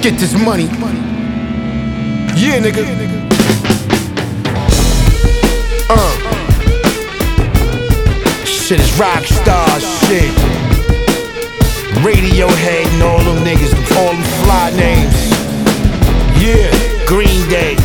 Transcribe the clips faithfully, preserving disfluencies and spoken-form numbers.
get this money. Yeah, nigga. Uh. Shit is rockstar shit. Radiohead and all them niggas, all them fly names. Yeah, Green Day,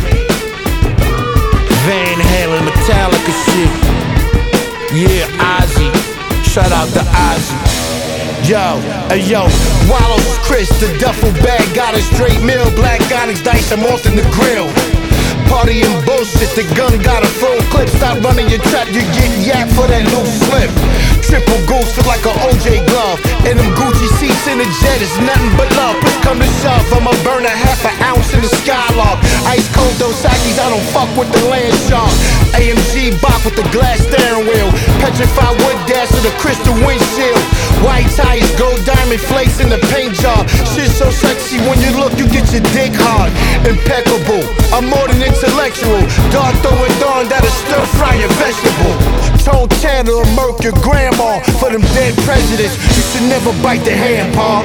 Van Halen, Metallica shit. Yeah, Ozzy. Shout out to Ozzy. Yo, hey yo, Wallows Chris, the duffel bag got a straight meal. Black Onyx dice, I'm off in the grill. Party and bullshit, the gun got a full clip. Stop running your trap, you get yapped for that loose slip. Triple goose feel like a O J glove. And them Gucci seats in the jet is nothing but love. Push come to shove, I'ma burn a half an ounce in the Skylark. Ice cold Dos Equis, I don't fuck with the land shark. A M G Bach with the glass steering wheel. Petrified wood dash with a crystal windshield. White tires, gold diamond flakes in the paint job. Shit so sexy, when you look, you get your dick hard. Impeccable, I'm more than intellectual. Dart throwing dawn that'll stir fry your vegetable. Tone Tanner or murk your grandma. For them dead presidents, you should never bite the hand, Paul.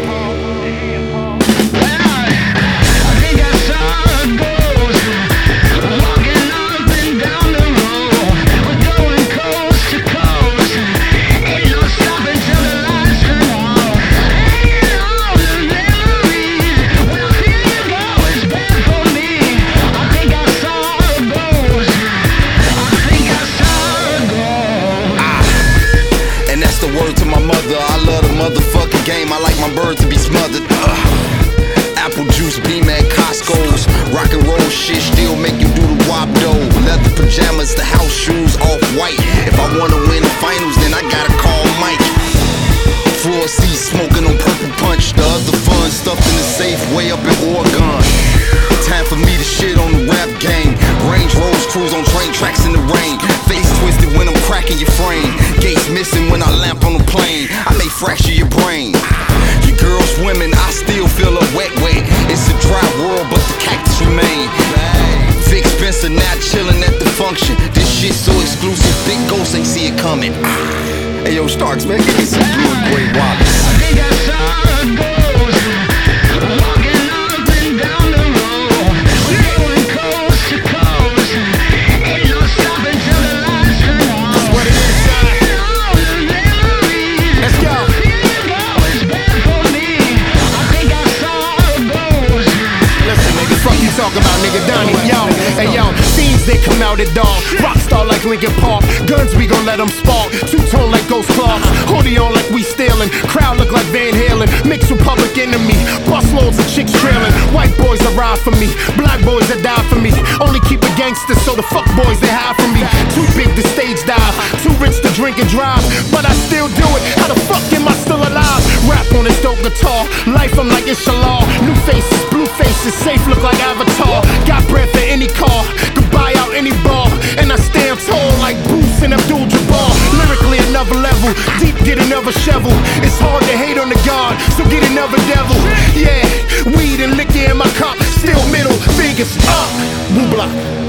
I love the motherfucking game, I like my bird to be smothered. uh, Apple juice, beam at Costco's. Rock and roll shit, still make you do the wop dough. Leather pajamas, the house shoes, off white. If I wanna win the finals, then I gotta call Mike. Floor seats, smoking on purple punch. The other fun, stuffed in the safe, way up in Oregon. Time for me to shit on the rap game. Range Rolls cruise on train tracks in the rain. Face twisted when I'm cracking your frame. Gates missing when I lamp on the plane. I may fracture your brain. Your girl swimming, I still feel a wet way. It's a dry world, but the cactus remain. Vic Spencer now chilling at the function. This shit so exclusive, big ghosts ain't see it coming. Hey yo, Starks, man, give me some blue and gray wallets. I think I saw a ghost walking up and down the road. We're going coast to coast. Ain't no stopping till the lights turn on. That's what it is, son. All the memories. Let's go. Feeling always bad for me. I think I saw a ghost. Listen, nigga, fuck you talking about, nigga, Donnie. Yo, hey yo, scenes they come out at dawn. Rockstar like Linkin Park. Guns we gon' let them spark. Two-tone like Ghost Clark. Hoodie on like we stealing. Crowd look like Van Halen. Mixed with Public Enemy. Bus loads of chicks trailing. White boys that ride for me. Black boys that die for me. Only keep a gangster, so the fuck boys they hide from me. Too big to stage dive. Too rich to drink and drive. But I still do it. How the fuck am I still alive? Rap on this dope guitar. Life I'm like Inshallah. New faces, blue faces. Safe look like Avatar. Got bread for any car. Could buy out any bar. And I stand tall like Bruce and Abdul Jabbar. Lyrically another level. Deep get another shovel. It's hard to hate on the God, so get another devil. Yeah, weed and liquor in my cup. Still middle fingers up. Woo block.